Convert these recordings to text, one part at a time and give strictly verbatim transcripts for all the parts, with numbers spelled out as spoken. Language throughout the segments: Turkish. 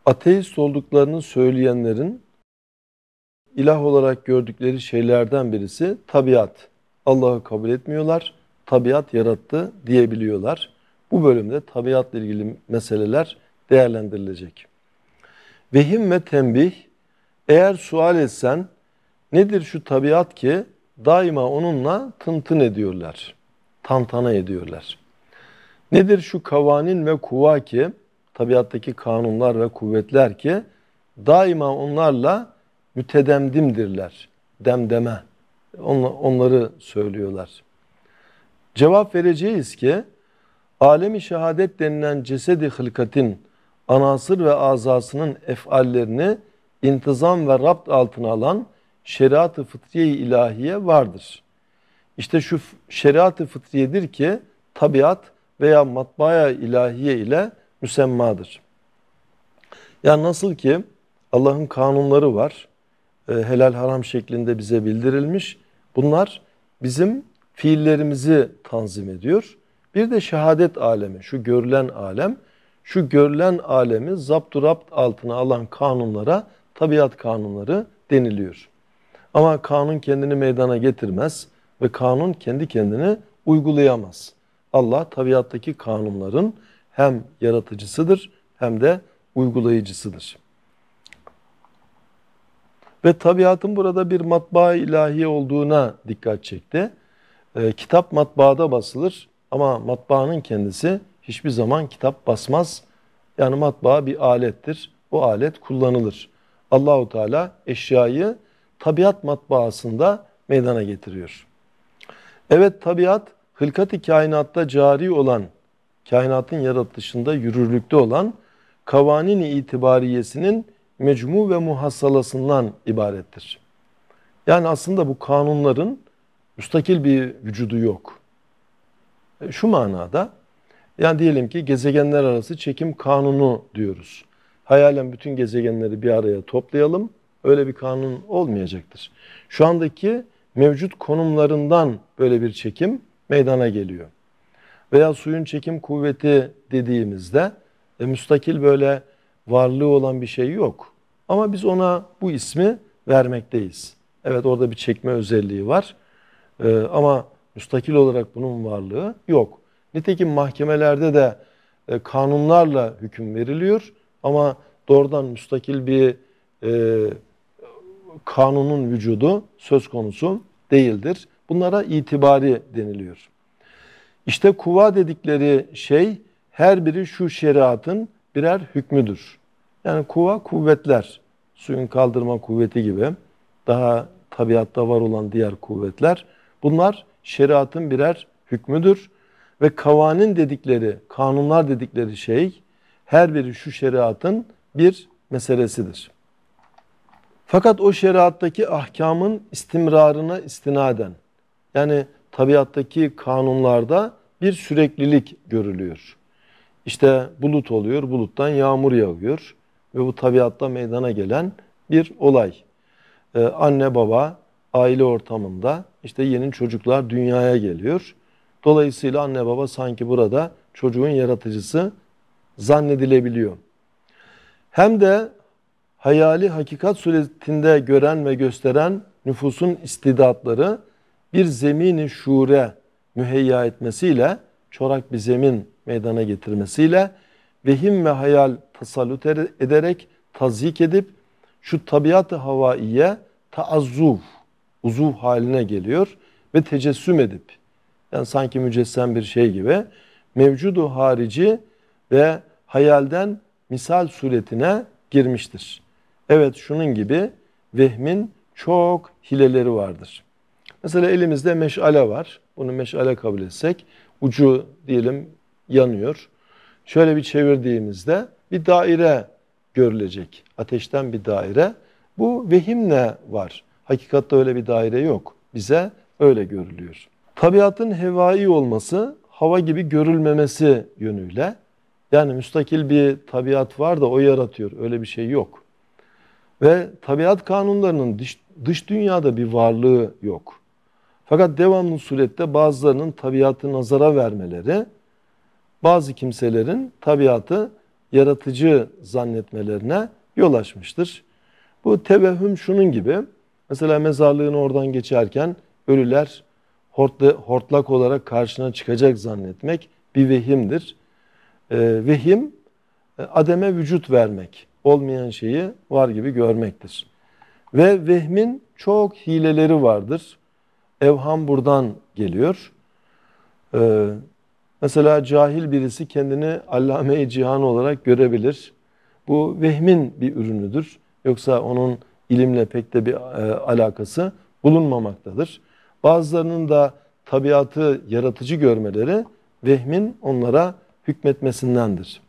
ateist olduklarını söyleyenlerin ilah olarak gördükleri şeylerden birisi tabiat. Allah'ı kabul etmiyorlar, tabiat yarattı diyebiliyorlar. Bu bölümde tabiatla ilgili meseleler değerlendirilecek. Vehim ve tembih, eğer sual etsen nedir şu tabiat ki daima onunla tın ediyorlar, tantana ediyorlar. Nedir şu kavanin ve kuva ki, tabiattaki kanunlar ve kuvvetler ki daima onlarla mütedemdimdirler, demdeme, onları söylüyorlar. Cevap vereceğiz ki, alemi şehadet denilen cesedi hılkatin anasır ve azasının efallerini intizam ve rapt altına alan şeriat-ı fıtriye-i ilahiye vardır. İşte şu şeriat-ı fıtriyedir ki tabiat veya matbaaya ilahiye ile müsemmadır. Yani nasıl ki Allah'ın kanunları var, helal haram şeklinde bize bildirilmiş. Bunlar bizim fiillerimizi tanzim ediyor. Bir de şehadet alemi, şu görülen alem, şu görülen alemi zapt-ı rapt altına alan kanunlara tabiat kanunları deniliyor. Ama kanun kendini meydana getirmez ve kanun kendi kendini uygulayamaz. Allah tabiattaki kanunların hem yaratıcısıdır hem de uygulayıcısıdır. Ve tabiatın burada bir matbaa ilahiye olduğuna dikkat çekti. E, kitap matbaada basılır ama matbaanın kendisi hiçbir zaman kitap basmaz. Yani matbaa bir alettir. O alet kullanılır. Allahu Teala eşyayı tabiat matbaasında meydana getiriyor. Evet, tabiat hılkat-ı kainatta cari olan, kainatın yaratılışında yürürlükte olan kavanin-i itibariyesinin mecmu ve muhassalasından ibarettir. Yani aslında bu kanunların müstakil bir vücudu yok. Şu manada, yani diyelim ki gezegenler arası çekim kanunu diyoruz. Hayalen bütün gezegenleri bir araya toplayalım, öyle bir kanun olmayacaktır. Şu andaki mevcut konumlarından böyle bir çekim meydana geliyor. Veya suyun çekim kuvveti dediğimizde e, müstakil böyle varlığı olan bir şey yok. Ama biz ona bu ismi vermekteyiz. Evet, orada bir çekme özelliği var. Ee, ama müstakil olarak bunun varlığı yok. Nitekim mahkemelerde de e, kanunlarla hüküm veriliyor. Ama doğrudan müstakil bir e, kanunun vücudu söz konusu değildir. Bunlara itibari deniliyor. İşte kuva dedikleri şey her biri şu şeriatın birer hükmüdür. Yani kuva kuvvetler, suyun kaldırma kuvveti gibi daha tabiatta var olan diğer kuvvetler, bunlar şeriatın birer hükmüdür. Ve kavanin dedikleri, kanunlar dedikleri şey her biri şu şeriatın bir meselesidir. Fakat o şeriattaki ahkamın istimrarına istinaden, yani tabiattaki kanunlarda bir süreklilik görülüyor. İşte bulut oluyor, buluttan yağmur yağıyor ve bu tabiatta meydana gelen bir olay. Ee, anne baba aile ortamında işte yeni çocuklar dünyaya geliyor. Dolayısıyla anne baba sanki burada çocuğun yaratıcısı zannedilebiliyor. Hem de hayali hakikat suretinde gören ve gösteren nüfusun istidatları bir zemini şuure müheyya etmesiyle, çorak bir zemin meydana getirmesiyle vehim ve hayal tasallut ederek tazyik edip şu tabiat-ı havaiye taazzuv, uzuv haline geliyor ve tecessüm edip, yani sanki mücessem bir şey gibi mevcudu harici ve hayalden misal suretine girmiştir. Evet, şunun gibi vehmin çok hileleri vardır. Mesela elimizde meşale var. Bunu meşale kabul etsek, ucu diyelim yanıyor. Şöyle bir çevirdiğimizde bir daire görülecek. Ateşten bir daire. Bu vehimle var. Hakikatte öyle bir daire yok. Bize öyle görülüyor. Tabiatın hevai olması, hava gibi görülmemesi yönüyle, yani müstakil bir tabiat var da o yaratıyor. Öyle bir şey yok. Ve tabiat kanunlarının dış, dış dünyada bir varlığı yok. Fakat devamlı surette bazılarının tabiatı nazara vermeleri, bazı kimselerin tabiatı yaratıcı zannetmelerine yol açmıştır. Bu tevehhüm şunun gibi, mesela mezarlığın oradan geçerken ölüler hortla, hortlak olarak karşına çıkacak zannetmek bir vehimdir. Ee, vehim, ademe vücut vermek, olmayan şeyi var gibi görmektir. Ve vehmin çok hileleri vardır. Evham buradan geliyor. Ee, mesela cahil birisi kendini allame-i cihan olarak görebilir. Bu vehmin bir ürünüdür. Yoksa onun ilimle pek de bir e, alakası bulunmamaktadır. Bazılarının da tabiatı yaratıcı görmeleri vehmin onlara hükmetmesindendir.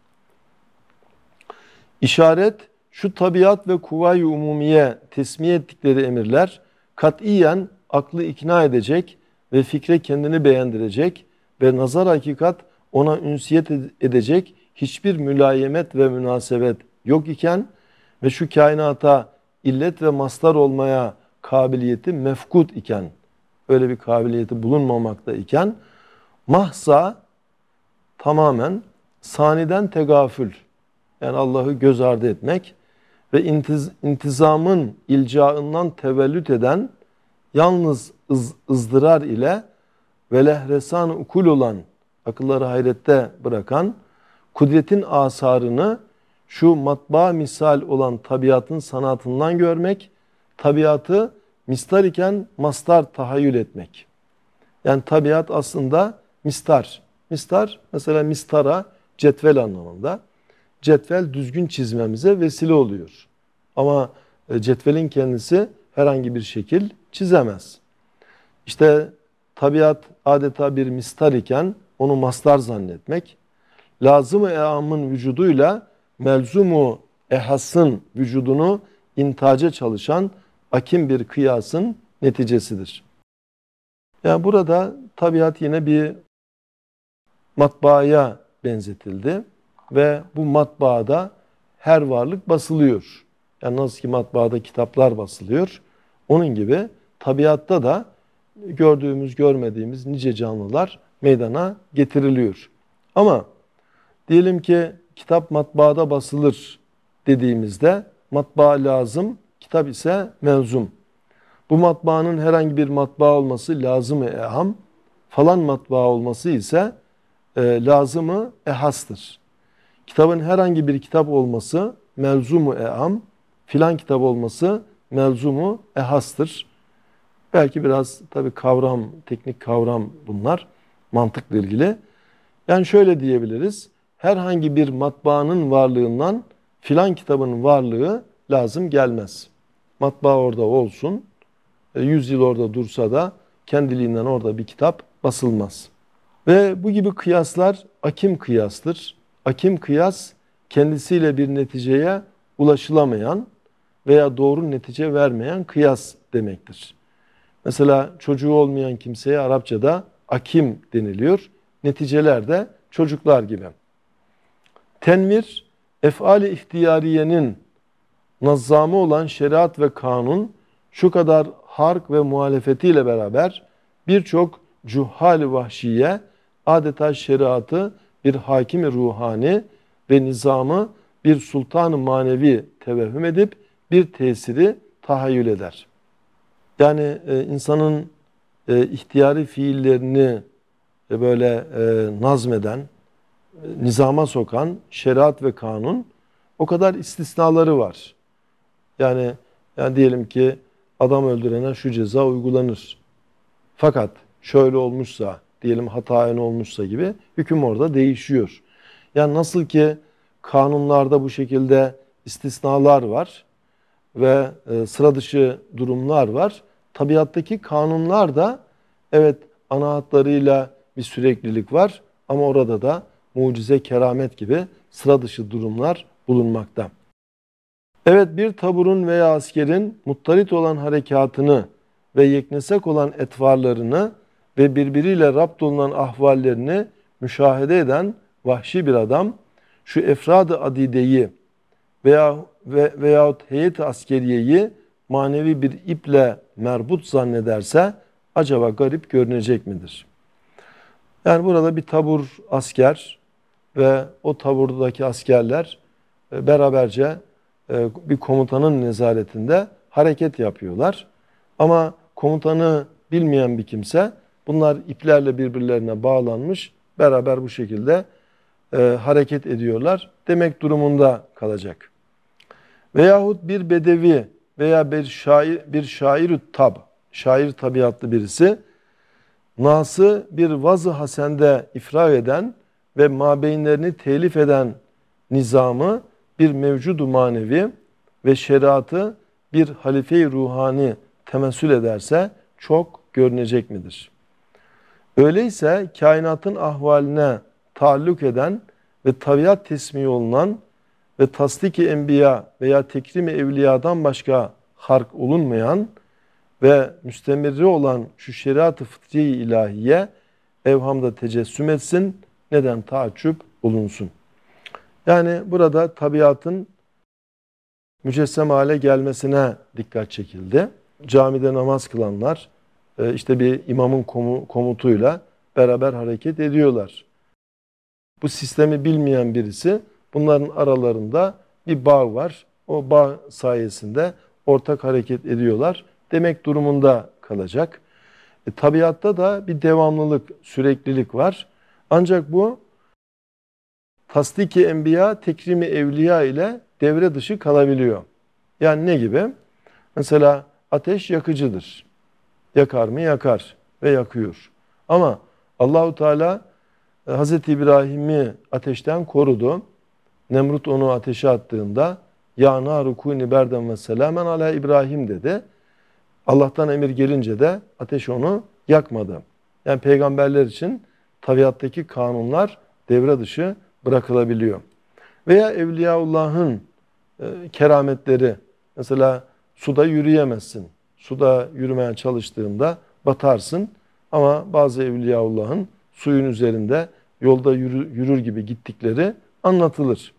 İşaret, şu tabiat ve kuvay-ı umumiye tesmiye ettikleri emirler katiyen aklı ikna edecek ve fikre kendini beğendirecek ve nazar hakikat ona ünsiyet edecek hiçbir mülayemet ve münasebet yok iken ve şu kainata illet ve mastar olmaya kabiliyeti mefkut iken, öyle bir kabiliyeti bulunmamakta iken, mahsa tamamen saniden tegafül, yani Allah'ı göz ardı etmek ve intiz, intizamın ilcaından tevellüt eden yalnız ız, ızdırar ile ve lehresan ukul olan, akılları hayrette bırakan kudretin asarını şu matbaa misal olan tabiatın sanatından görmek, tabiatı mistar iken mastar tahayyül etmek. Yani tabiat aslında mistar. Mistar mesela mistara cetvel anlamında. Cetvel düzgün çizmemize vesile oluyor. Ama cetvelin kendisi herhangi bir şekil çizemez. İşte tabiat adeta bir mistar iken onu mastar zannetmek, lazım-ı eamın vücuduyla melzumu ehasın vücudunu intaca çalışan akim bir kıyasın neticesidir. Yani burada tabiat yine bir matbaaya benzetildi ve bu matbaada her varlık basılıyor. Yani nasıl ki matbaada kitaplar basılıyor, onun gibi tabiatta da gördüğümüz, görmediğimiz nice canlılar meydana getiriliyor. Ama diyelim ki kitap matbaada basılır dediğimizde matbaa lazım, kitap ise mevzum. Bu matbaanın herhangi bir matbaa olması lazım-ı eham, falan matbaa olması ise e, lazım-ı ehastır. Kitabın herhangi bir kitap olması melzum-u eham, filan kitap olması melzum-u ehastır. Belki biraz tabii kavram, teknik kavram bunlar, mantıkla ilgili. Yani şöyle diyebiliriz, herhangi bir matbaanın varlığından filan kitabın varlığı lazım gelmez. Matbaa orada olsun, yüz yıl orada dursa da kendiliğinden orada bir kitap basılmaz. Ve bu gibi kıyaslar akim kıyastır. Akim kıyas kendisiyle bir neticeye ulaşılamayan veya doğru netice vermeyen kıyas demektir. Mesela çocuğu olmayan kimseye Arapçada akim deniliyor. Neticeler de çocuklar gibi. Tenvir, ef'al-i ihtiyariyenin nazzamı olan şeriat ve kanun şu kadar hark ve muhalefetiyle beraber birçok cuhal-i vahşiye adeta şeriatı bir hakim-i ruhani ve nizamı bir sultan-ı manevi tevehhüm edip bir tesiri tahayyül eder. Yani e, insanın e, ihtiyari fiillerini e, böyle e, nazmeden, e, nizama sokan şeriat ve kanun o kadar istisnaları var. Yani, yani diyelim ki adam öldürene şu ceza uygulanır. Fakat şöyle olmuşsa, diyelim hataen olmuşsa gibi hüküm orada değişiyor. Yani nasıl ki kanunlarda bu şekilde istisnalar var ve e, sıra dışı durumlar var. Tabiattaki kanunlar da evet ana hatlarıyla bir süreklilik var ama orada da mucize, keramet gibi sıra dışı durumlar bulunmakta. Evet, bir taburun veya askerin muttarit olan harekatını ve yeknesek olan etvarlarını ve birbiriyle rapt olunan ahvallerini müşahede eden vahşi bir adam şu efrad-ı adideyi veya ve, veyahut heyet-i askeriyeyi manevi bir iple merbut zannederse acaba garip görünecek midir? Yani burada bir tabur asker ve o taburdaki askerler e, beraberce e, bir komutanın nezaretinde hareket yapıyorlar. Ama komutanı bilmeyen bir kimse, bunlar iplerle birbirlerine bağlanmış, beraber bu şekilde e, hareket ediyorlar demek durumunda kalacak. Veyahut bir bedevi veya bir şair, bir şair tab, şair tabiatlı birisi, Nas'ı bir vaz-ı hasende ifra eden ve mabeyinlerini telif eden nizamı bir mevcudu manevi ve şeriatı bir halife-i ruhani temessül ederse çok görünecek midir? Öyleyse kainatın ahvaline taalluk eden ve tabiat tesmihi olunan ve tasdik-i enbiya veya tekrim-i evliyadan başka hark olunmayan ve müstemirri olan şu şeriat-ı fıtriye-i ilahiye evhamda tecessüm etsin, neden taaccüp bulunsun. Yani burada tabiatın mücessem hale gelmesine dikkat çekildi. Camide namaz kılanlar işte bir imamın komutuyla beraber hareket ediyorlar. Bu sistemi bilmeyen birisi, bunların aralarında bir bağ var. O bağ sayesinde ortak hareket ediyorlar demek durumunda kalacak. E, tabiatta da bir devamlılık, süreklilik var. Ancak bu tasdik-i enbiya, tekrimi evliya ile devre dışı kalabiliyor. Yani ne gibi? Mesela ateş yakıcıdır. Yakar mı? Yakar ve yakıyor. Ama Allahu Teala Hazreti İbrahim'i ateşten korudu. Nemrut onu ateşe attığında ya naru kuni berden ve selamen ala İbrahim dedi. Allah'tan emir gelince de ateş onu yakmadı. Yani peygamberler için tabiattaki kanunlar devre dışı bırakılabiliyor. Veya Evliyaullah'ın e, kerametleri, mesela suda yürüyemezsin. Suda yürümeye çalıştığında batarsın. Ama bazı Evliyaullah'ın suyun üzerinde yolda yürü, yürür gibi gittikleri anlatılır.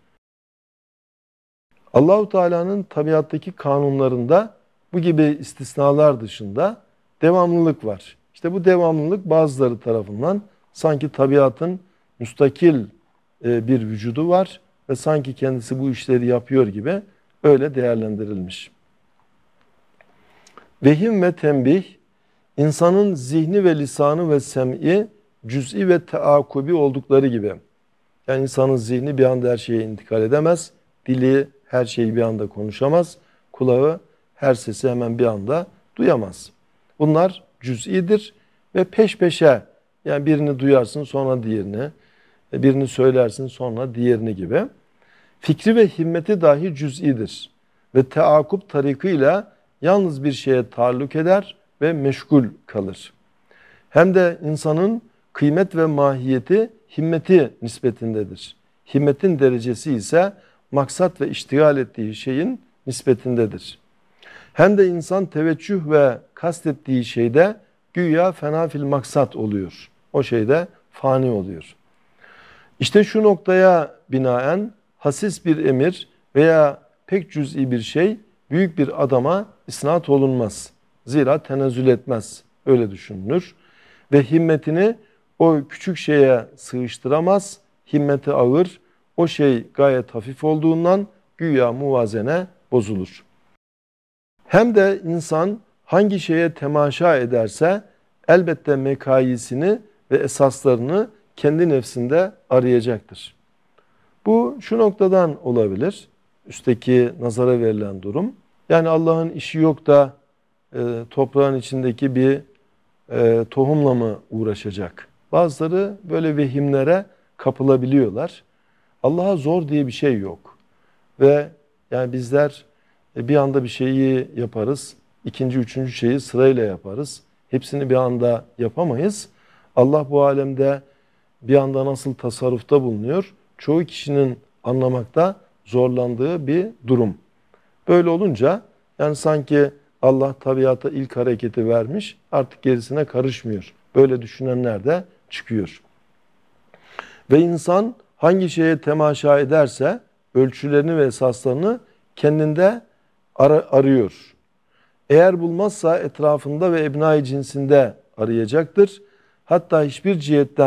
Allahu Teala'nın tabiattaki kanunlarında bu gibi istisnalar dışında devamlılık var. İşte bu devamlılık bazıları tarafından sanki tabiatın müstakil bir vücudu var ve sanki kendisi bu işleri yapıyor gibi öyle değerlendirilmiş. Vehim ve tembih, insanın zihni ve lisanı ve sem'i cüz'i ve teakubi oldukları gibi. Yani insanın zihni bir anda her şeye intikal edemez, dili her şeyi bir anda konuşamaz, kulağı her sesi hemen bir anda duyamaz. Bunlar cüz'idir ve peş peşe, yani birini duyarsın sonra diğerini, birini söylersin sonra diğerini gibi. Fikri ve himmeti dahi cüz'idir ve teakup tarikıyla yalnız bir şeye taalluk eder ve meşgul kalır. Hem de insanın kıymet ve mahiyeti himmeti nispetindedir. Himmetin derecesi ise maksat ve iştigal ettiği şeyin nispetindedir. Hem de insan teveccüh ve kastettiği şeyde güya fena fil maksat oluyor. O şeyde fani oluyor. İşte şu noktaya binaen hasis bir emir veya pek cüz'i bir şey büyük bir adama isnat olunmaz. Zira tenezzül etmez. Öyle düşünülür. Ve himmetini o küçük şeye sığıştıramaz. Himmeti ağır. O şey gayet hafif olduğundan güya muvazene bozulur. Hem de insan hangi şeye temaşa ederse elbette mekayisini ve esaslarını kendi nefsinde arayacaktır. Bu şu noktadan olabilir. Üstteki nazara verilen durum. Yani Allah'ın işi yok da e, toprağın içindeki bir e, tohumla mı uğraşacak? Bazıları böyle vehimlere kapılabiliyorlar. Allah'a zor diye bir şey yok. Ve yani bizler bir anda bir şeyi yaparız. İkinci, üçüncü şeyi sırayla yaparız. Hepsini bir anda yapamayız. Allah bu alemde bir anda nasıl tasarrufta bulunuyor? Çoğu kişinin anlamakta zorlandığı bir durum. Böyle olunca yani sanki Allah tabiata ilk hareketi vermiş, artık gerisine karışmıyor. Böyle düşünenler de çıkıyor. Ve insan hangi şeye temaşa ederse ölçülerini ve esaslarını kendinde ar- arıyor. Eğer bulmazsa etrafında ve ebnai cinsinde arayacaktır. Hatta hiçbir cihetten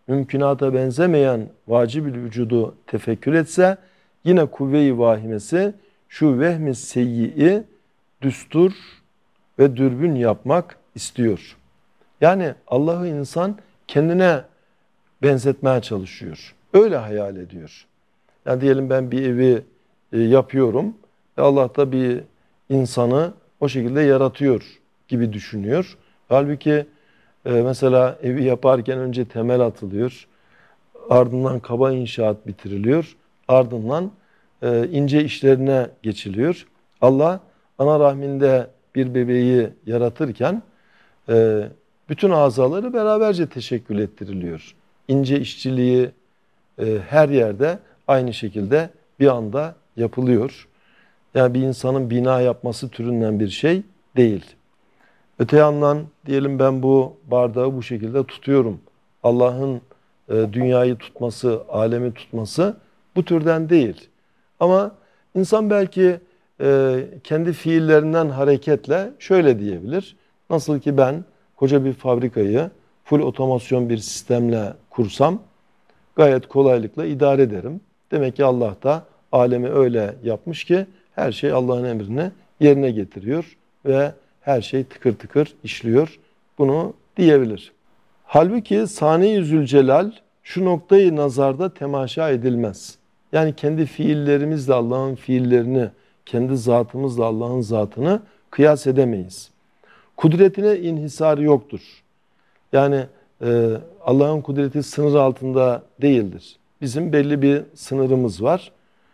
mümkünata benzemeyen vacib-ül vücudu tefekkür etse, yine kuvve-i vahimesi şu vehmi seyyi'i düstur ve dürbün yapmak istiyor. Yani Allah'ı insan kendine benzetmeye çalışıyor. Öyle hayal ediyor. Yani diyelim ben bir evi e, yapıyorum ve Allah da bir insanı o şekilde yaratıyor gibi düşünüyor. Halbuki e, mesela evi yaparken önce temel atılıyor. Ardından kaba inşaat bitiriliyor. Ardından e, ince işlerine geçiliyor. Allah ana rahminde bir bebeği yaratırken e, bütün azaları beraberce teşekkül ettiriliyor. İnce işçiliği e, her yerde aynı şekilde bir anda yapılıyor. Yani bir insanın bina yapması türünden bir şey değil. Öte yandan diyelim ben bu bardağı bu şekilde tutuyorum. Allah'ın e, dünyayı tutması, alemi tutması bu türden değil. Ama insan belki e, kendi fiillerinden hareketle şöyle diyebilir. Nasıl ki ben koca bir fabrikayı full otomasyon bir sistemle kursam gayet kolaylıkla idare ederim. Demek ki Allah da alemi öyle yapmış ki her şey Allah'ın emrini yerine getiriyor ve her şey tıkır tıkır işliyor. Bunu diyebilir. Halbuki Sani-i Zülcelal şu noktayı nazarda temaşa edilmez. Yani kendi fiillerimizle Allah'ın fiillerini, kendi zatımızla Allah'ın zatını kıyas edemeyiz. Kudretine inhisar yoktur. Yani e, Allah'ın kudreti sınır altında değildir. Bizim belli bir sınırımız var.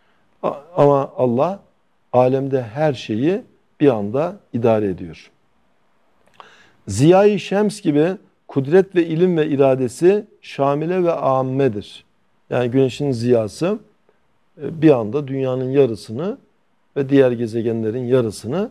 Ama Allah alemde her şeyi bir anda idare ediyor. Ziya-i Şems gibi kudret ve ilim ve iradesi şamile ve ammedir. Yani güneşin ziyası bir anda dünyanın yarısını ve diğer gezegenlerin yarısını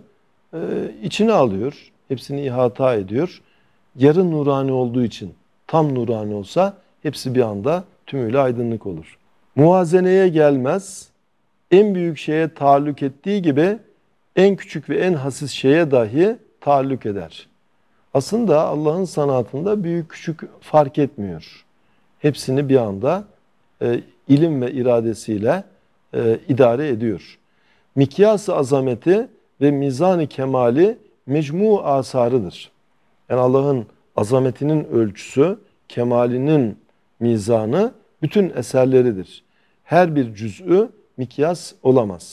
içine alıyor. Hepsini ihata ediyor. Yarı nurani olduğu için, tam nurani olsa hepsi bir anda tümüyle aydınlık olur. Muvazeneye gelmez, en büyük şeye taalluk ettiği gibi en küçük ve en hassiz şeye dahi taalluk eder. Aslında Allah'ın sanatında büyük küçük fark etmiyor. Hepsini bir anda e, ilim ve iradesiyle e, idare ediyor. Mikyas-ı azameti ve mizan-ı kemali mecmu asarıdır. Yani Allah'ın azametinin ölçüsü, kemalinin mizanı bütün eserleridir. Her bir cüz'ü mikyas olamaz.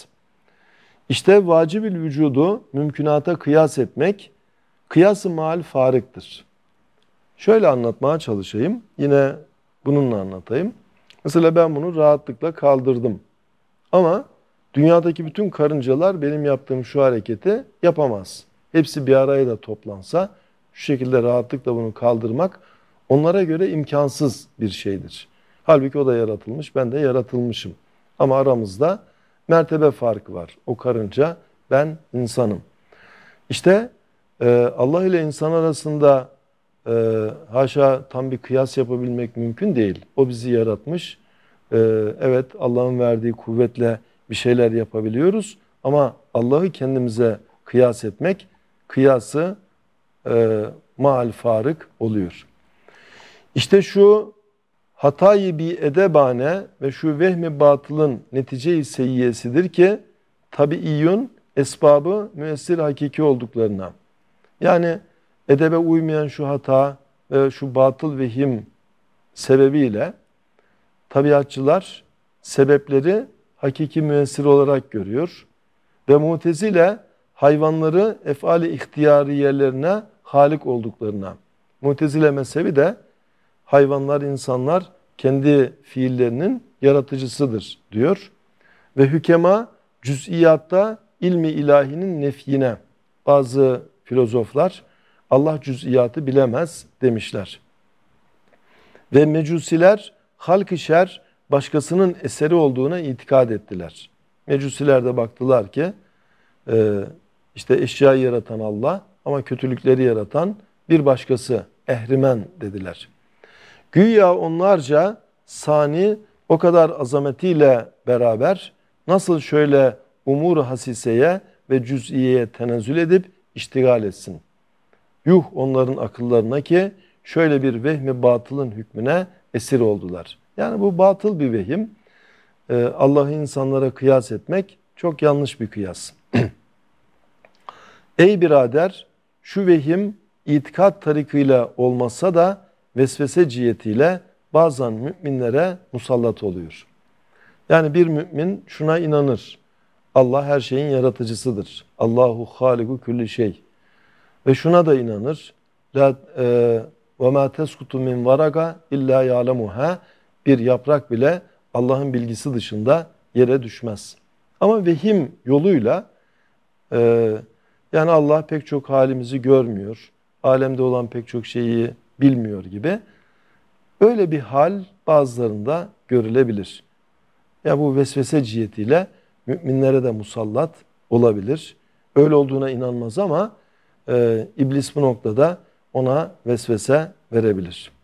İşte vacib-ül vücudu mümkünata kıyas etmek, kıyas-ı maal farıktır. Şöyle anlatmaya çalışayım. Yine bununla anlatayım. Mesela ben bunu rahatlıkla kaldırdım. Ama dünyadaki bütün karıncalar benim yaptığım şu hareketi yapamaz. Hepsi bir araya da toplansa şu şekilde rahatlıkla bunu kaldırmak onlara göre imkansız bir şeydir. Halbuki o da yaratılmış, ben de yaratılmışım. Ama aramızda mertebe farkı var. O karınca, ben insanım. İşte e, Allah ile insan arasında e, haşa tam bir kıyas yapabilmek mümkün değil. O bizi yaratmış. E, evet Allah'ın verdiği kuvvetle bir şeyler yapabiliyoruz. Ama Allah'ı kendimize kıyas etmek, kıyası e, maal farık oluyor. İşte şu hatayı bir edebane ve şu vehmi batılın netice-i seyyiyesidir ki tabiiyyun esbabı müessir hakiki olduklarına. Yani edebe uymayan şu hata ve şu batıl vehim sebebiyle tabiatçılar sebepleri hakiki müessir olarak görüyor. Ve Mutezile hayvanları efali ihtiyariyelerine halik olduklarına. Mutezile mezhebi de hayvanlar, insanlar kendi fiillerinin yaratıcısıdır diyor. Ve hükema cüz'iyatta ilmi ilahinin nefyine. Bazı filozoflar Allah cüz'iyatı bilemez demişler. Ve mecusiler halk-ı şer başkasının eseri olduğuna itikad ettiler. Mecusiler de baktılar ki işte eşyayı yaratan Allah ama kötülükleri yaratan bir başkası, ehrimen dediler. Güya onlarca sani o kadar azametiyle beraber nasıl şöyle umur hasiseye ve cüz'iyeye tenezzül edip iştigal etsin. Yuh onların akıllarına ki şöyle bir vehmi batılın hükmüne esir oldular. Yani bu batıl bir vehim. Ee, Allah'ı insanlara kıyas etmek çok yanlış bir kıyas. Ey birader, şu vehim itikat tarikıyla olmasa da vesvese cihetiyle bazen müminlere musallat oluyor. Yani bir mümin şuna inanır: Allah her şeyin yaratıcısıdır. Allahu haliku külli şey. Ve şuna da inanır: La e, ve ma teskutu min varaga illa ya'lemuha. Bir yaprak bile Allah'ın bilgisi dışında yere düşmez. Ama vehim yoluyla e, yani Allah pek çok halimizi görmüyor, alemde olan pek çok şeyi bilmiyor gibi öyle bir hal bazılarında görülebilir. Ya bu vesvese cihetiyle müminlere de musallat olabilir. Öyle olduğuna inanmaz ama e, iblis bu noktada ona vesvese verebilir.